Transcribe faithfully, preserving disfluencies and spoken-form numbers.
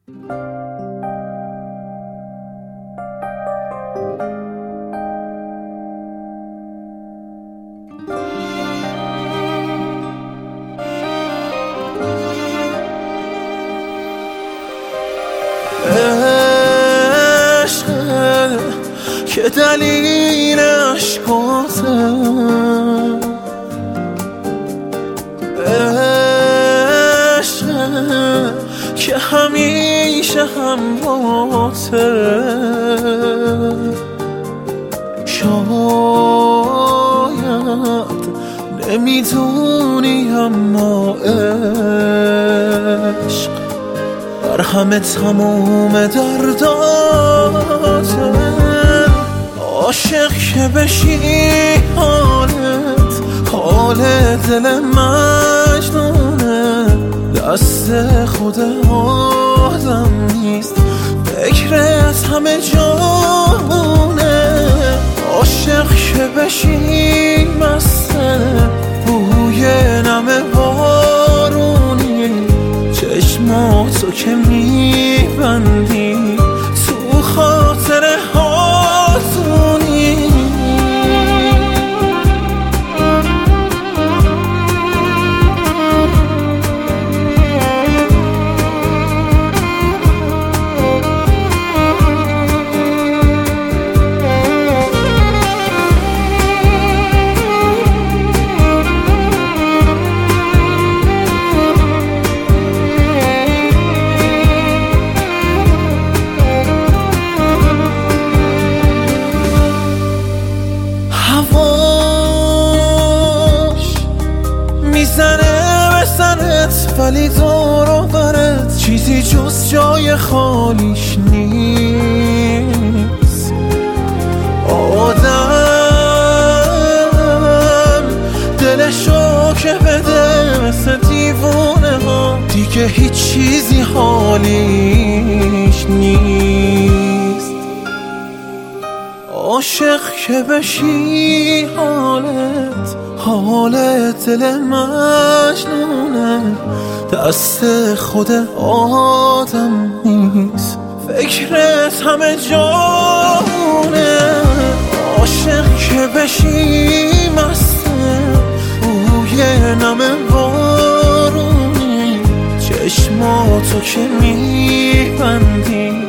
که دلیل عشقاته، عشقه که همیشه همراهته. شاید نمیدونی اما عشق بر همه تموم درداته. عاشق که بشی حالت حال دل مجنونه، دست خود آدم نیست، فکرت همه جامونه. عاشق که بشی مسته بوی نم بارونی، چشماتو که میبندی تو خاطر هاتونی. میزنه به سرت ولی دور و برت چیزی جز جای خالیش نیست. آدم دلشو که بده مثل دیوونه ها، دیگه هیچ چیزی حالیش نیست. عاشق که بشی حالت حال دل مجنونه، دست خود آدم نیست، فکرت همه جامونه. عاشق که بشی مسته بوی نم بارونی، چشماتو که میبندی